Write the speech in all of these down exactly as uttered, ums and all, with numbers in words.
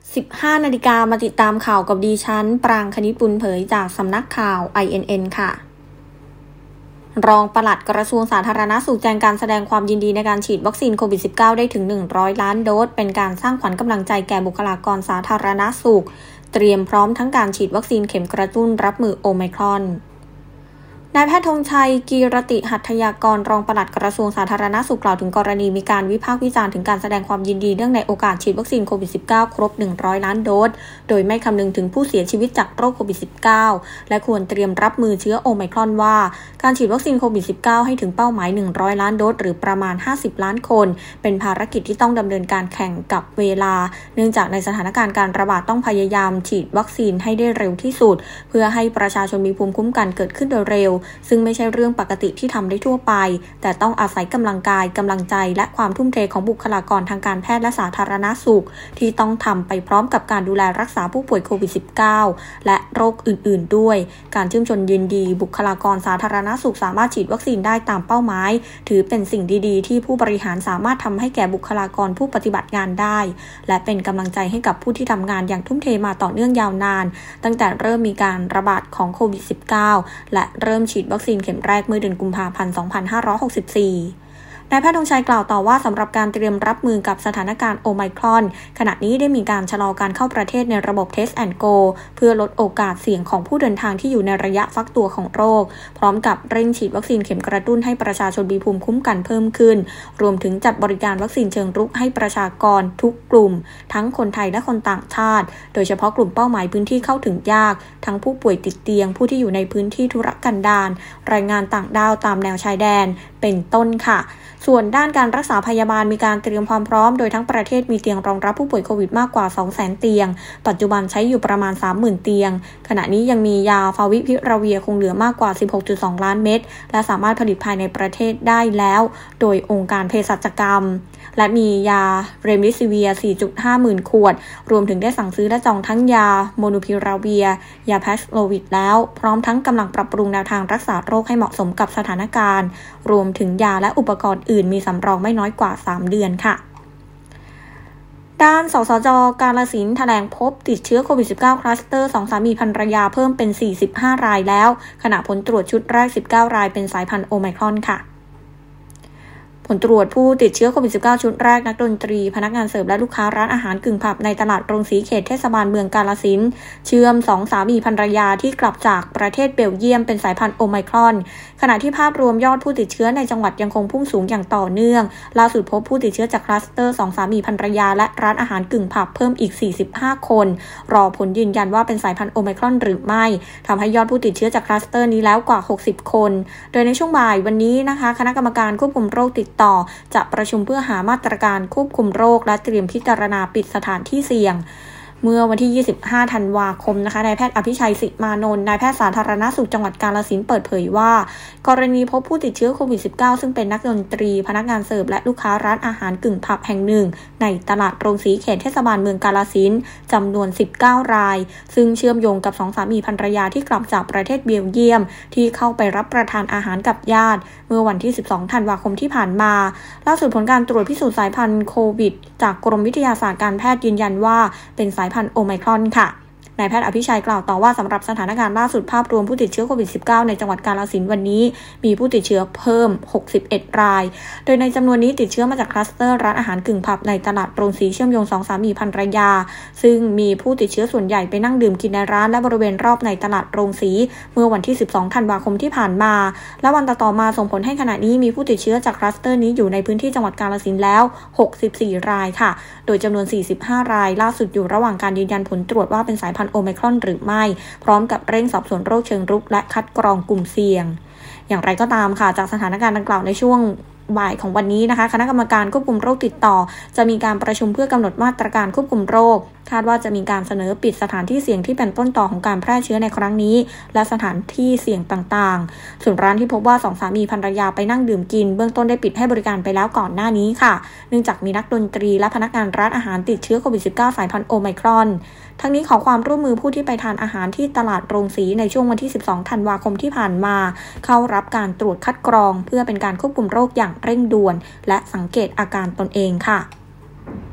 สิบห้านาฬิกามาติดตามข่าวกับดิฉันปรางคณิตบุญเผยจากสำนักข่าว ไอ เอ็น เอ็น ค่ะรองปลัดกระทรวงสาธารณสุขแจ้งการแสดงความยินดีในการฉีดวัคซีนโควิด สิบเก้า ได้ถึงหนึ่งร้อยล้านโดสเป็นการสร้างขวัญกำลังใจแก่บุคลากรสาธารณสุขเตรียมพร้อมทั้งการฉีดวัคซีนเข็มกระตุ้นรับมือโอไมครอนนายแพทย์ธงชัยกีรติหัตถยากรรองปลัดกระทรวงสาธารณสุขกล่าวถึงกรณีมีการวิพากษ์วิจารณ์ถึงการแสดงความยินดีเนื่องในโอกาสฉีดวัคซีนโควิด สิบเก้า ครบหนึ่งร้อยล้านโดสโดยไม่คำนึงถึงผู้เสียชีวิตจากโรคโควิด สิบเก้า และควรเตรียมรับมือเชื้อโอไมครอนว่าการฉีดวัคซีนโควิด สิบเก้า ให้ถึงเป้าหมายหนึ่งร้อยล้านโดสหรือประมาณห้าสิบล้านคนเป็นภารกิจที่ต้องดำเนินการแข่งกับเวลาเนื่องจากในสถานการณ์การระบาดต้องพยายามฉีดวัคซีนให้ได้เร็วที่สุดเพื่อให้ประชาชนมีภูมิคุ้มกันเกิดขึ้นโดยเร็วซึ่งไม่ใช่เรื่องปกติที่ทำได้ทั่วไปแต่ต้องอาศัยกำลังกายกำลังใจและความทุ่มเทของบุคลากรทางการแพทย์และสาธารณสุขที่ต้องทำไปพร้อมกับการดูแลรักษาผู้ป่วยโควิด สิบเก้า และโรคอื่นๆด้วยการชื่นชมยินดีบุคลากรสาธารณสุขสามารถฉีดวัคซีนได้ตามเป้าหมายถือเป็นสิ่งดีๆที่ผู้บริหารสามารถทำให้แก่บุคลากรผู้ปฏิบัติงานได้และเป็นกำลังใจให้กับผู้ที่ทำงานอย่างทุ่มเทมาต่อเนื่องยาวนานตั้งแต่เริ่มมีการระบาดของโควิด สิบเก้า และเริ่มฉีดวัคซีนเข็มแรกเมื่อเดือนกุมภาพันธ์ สองพันห้าร้อยหกสิบสี่ นายแพทย์ธงชัยกล่าวต่อว่าสำหรับการเตรียมรับมือกับสถานการณ์โอไมครอนขณะนี้ได้มีการชะลอการเข้าประเทศในระบบ Test and Go เพื่อลดโอกาสเสี่ยงของผู้เดินทางที่อยู่ในระยะฟักตัวของโรคพร้อมกับเร่งฉีดวัคซีนเข็มกระตุ้นให้ประชาชนมีภูมิคุ้มกันเพิ่มขึ้นรวมถึงจัดบริการวัคซีนเชิงรุกให้ประชากรทุกกลุ่มทั้งคนไทยและคนต่างชาติโดยเฉพาะกลุ่มเป้าหมายพื้นที่เข้าถึงยากทั้งผู้ป่วยติดเตียงผู้ที่อยู่ในพื้นที่ทุรกันดารแรงงานต่างด้าวตามแนวชายแดนเป็นต้นค่ะส่วนด้านการรักษาพยาบาลมีการเตรียมความพร้อมโดยทั้งประเทศมีเตียงรองรับผู้ป่วยโควิดมากกว่า สองแสน เตียงปัจจุบันใช้อยู่ประมาณ สามหมื่น เตียงขณะนี้ยังมียาฟาวิพิราเวียคงเหลือมากกว่า สิบหกจุดสอง ล้านเม็ดและสามารถผลิตภายในประเทศได้แล้วโดยองค์การเภสัชกรรมและมียาเรมดิซิเวีย สี่จุดห้า หมื่นขวดรวมถึงได้สั่งซื้อและจองทั้งยาโมนูพิราเวียยาแพคโลวิดแล้วพร้อมทั้งกำลังปรับปรุงแนวทางรักษาโรคให้เหมาะสมกับสถานการณ์รวมถึงยาและอุปกรณ์อื่นมีสำรองไม่น้อยกว่าสามเดือนค่ะด้านสสจ.กาฬสินธุ์แถลงพบติดเชื้อโควิด สิบเก้า คลัสเตอร์สองสามีภรรยาเพิ่มเป็นสี่สิบห้ารายแล้วขณะผลตรวจชุดแรกสิบเก้ารายเป็นสายพันธุ์โอไมครอนค่ะผลตรวจผู้ติดเชื้อโควิด สิบเก้า ชุดแรกนักดนตรีพนักงานเสิร์ฟและลูกค้าร้านอาหารกึ่งผับในตลาดโรงสีเขตเทศบาลเมืองกาฬสินธุ์เชื่อมสองสามีภรรยาที่กลับจากประเทศเบลเยียมเป็นสายพันธุ์โอไมครอนขณะที่ภาพรวมยอดผู้ติดเชื้อในจังหวัดยังคงพุ่งสูงอย่างต่อเนื่องล่าสุดพบผู้ติดเชื้อจากคลัสเตอร์สองสามีภรรยาและร้านอาหารกึ่งผับเพิ่มอีกสี่สิบห้าคนรอผลยืนยันว่าเป็นสายพันธุ์โอไมครอนหรือไม่ทำให้ยอดผู้ติดเชื้อจากคลัสเตอร์นี้แล้วกว่าหกสิบคนโดยในช่วงบ่ายวันนี้นะคะคณะกรรมการควบคุมโรคติดต่อจะประชุมเพื่อหามาตรการควบคุมโรคและเตรียมพิจารณาปิดสถานที่เสี่ยงเมื่อวันที่ยี่สิบห้าธันวาคมนะคะนายแพทย์อภิชัยศิมานนท์นายแพทย์สาธารณสุขจังหวัดกาฬสินธุ์เปิดเผยว่ากรณีพบผู้ติดเชื้อโควิด สิบเก้า ซึ่งเป็นนักดนตรีพนักงานเสิร์ฟและลูกค้าร้านอาหารกึ่งผับแห่งหนึ่งในตลาดโรงสีเขตเทศบาลเมืองกาฬสินธุ์จำนวนสิบเก้ารายซึ่งเชื่อมโยงกับสองสามีภรรยาที่กลับจากประเทศเบลเยียมที่เข้าไปรับประทานอาหารกับญาติเมื่อวันที่สิบสองธันวาคมที่ผ่านมาล่าสุดผลการตรวจพิสูจน์สายพันธุ์โควิดจากกรมวิทยาศาสตร์การแพทย์ยืนยันว่าเป็นสายพันธุ์โอไมครอนค่ะนายแพทย์อภิชัยกล่าวต่อว่าสำหรับสถานการณ์ล่าสุดภาพรวมผู้ติดเชื้อโควิด สิบเก้า ในจังหวัดกาฬสินธุ์วันนี้มีผู้ติดเชื้อเพิ่มหกสิบเอ็ดรายโดยในจำนวนนี้ติดเชื้อมาจากคลัสเตอร์ร้านอาหารกึ่งผับในตลาดโรงสีเชื่อมโยงสองสามีภรรยาซึ่งมีผู้ติดเชื้อส่วนใหญ่ไปนั่งดื่มกินในร้านและบริเวณรอบในตลาดโรงสีเมื่อวันที่สิบสองธันวาคมที่ผ่านมาและวันต่อมาส่งผลให้ขณะนี้มีผู้ติดเชื้อจากคลัสเตอร์นี้อยู่ในพื้นที่จังหวัดกาฬสินธุ์แล้วหกสิบสี่รายค่ะโดยจำนวนสี่สิบห้ารายล่าสุดอยู่ระหว่างการยืนยันผลตรวจว่าเป็นสายพันธุ์โอไมครอนหรือไม่พร้อมกับเร่งสอบสวนโรคเชิงรุกและคัดกรองกลุ่มเสี่ยงอย่างไรก็ตามค่ะจากสถานการณ์ดังกล่าวในช่วงบ่ายของวันนี้นะคะคณะกรรมการควบคุมโรคติดต่อจะมีการประชุมเพื่อกำหนดมาตรการควบคุมโรคคาดว่าจะมีการเสนอปิดสถานที่เสี่ยงที่เป็นต้นต่อของการแพร่เชื้อในครั้งนี้และสถานที่เสี่ยงต่างๆส่วนร้านที่พบว่าสองสามีภรรยาไปนั่งดื่มกินเบื้องต้นได้ปิดให้บริการไปแล้วก่อนหน้านี้ค่ะเนื่องจากมีนักดนตรีและพนักงานร้านอาหารติดเชื้อโควิด สิบเก้า สายพันธุ์โอไมครอนทั้งนี้ขอความร่วมมือผู้ที่ไปทานอาหารที่ตลาดโรงสีในช่วงวันที่สิบสองธันวาคมที่ผ่านมาเข้ารับการตรวจคัดกรองเพื่อเป็นการควบคุมโรคอย่างเร่งด่วนและสังเกตอาการตนเองค่ะ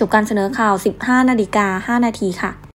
จบการเสนอข่าว สิบห้านาฬิกาห้านาทีค่ะ